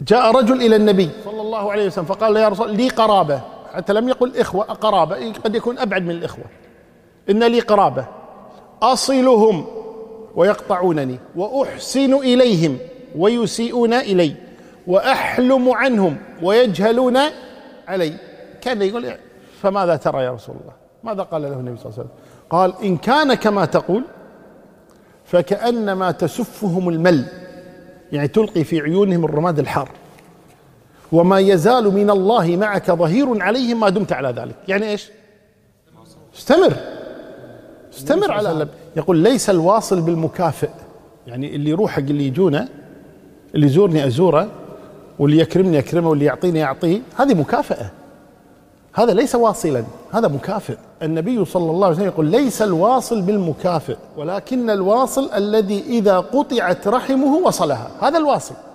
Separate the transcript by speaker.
Speaker 1: جاء رجل إلى النبي صلى الله عليه وسلم فقال يا رسول لي قرابة، حتى لم يقل إخوة، قرابة قد يكون أبعد من الإخوة، إن لي قرابة أصلهم ويقطعونني، وأحسن إليهم ويسيئون إلي، وأحلم عنهم ويجهلون علي. كان يقول فماذا ترى يا رسول الله؟ ماذا قال له النبي صلى الله عليه وسلم؟ قال إن كان كما تقول فكأنما تسفهم المل، يعني تلقي في عيونهم الرماد الحار، وما يزال من الله معك ظهير عليهم ما دمت على ذلك. يعني إيش؟ استمر على ذلك. يقول ليس الواصل بالمكافئ، يعني اللي يروح حق اللي يجونه، اللي يزورني أزوره، واللي يكرمني أكرمه، واللي يعطيني أعطيه، هذه مكافأة، هذا ليس واصلا، هذا مكافئ. النبي صلى الله عليه وسلم يقول ليس الواصل بالمكافئ، ولكن الواصل الذي إذا قطعت رحمه وصلها، هذا الواصل.